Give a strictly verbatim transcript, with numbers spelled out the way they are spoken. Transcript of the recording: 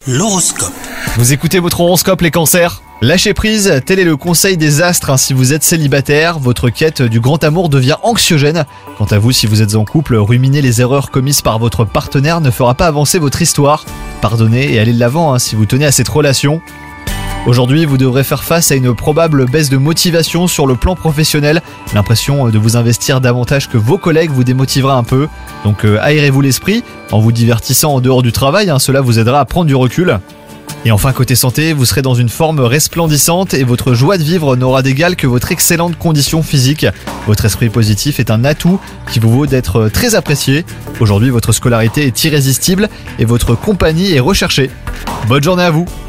L'horoscope. Vous écoutez votre horoscope les cancers ? Lâchez prise, tel est le conseil des astres. Si vous êtes célibataire, votre quête du grand amour devient anxiogène. Quant à vous, si vous êtes en couple, ruminer les erreurs commises par votre partenaire ne fera pas avancer votre histoire. Pardonnez et allez de l'avant hein, si vous tenez à cette relation. Aujourd'hui, vous devrez faire face à une probable baisse de motivation sur le plan professionnel. L'impression de vous investir davantage que vos collègues vous démotivera un peu. Donc euh, aérez-vous l'esprit en vous divertissant en dehors du travail, hein, cela vous aidera à prendre du recul. Et enfin côté santé, vous serez dans une forme resplendissante et votre joie de vivre n'aura d'égal que votre excellente condition physique. Votre esprit positif est un atout qui vous vaut d'être très apprécié. Aujourd'hui, votre scolarité est irrésistible et votre compagnie est recherchée. Bonne journée à vous!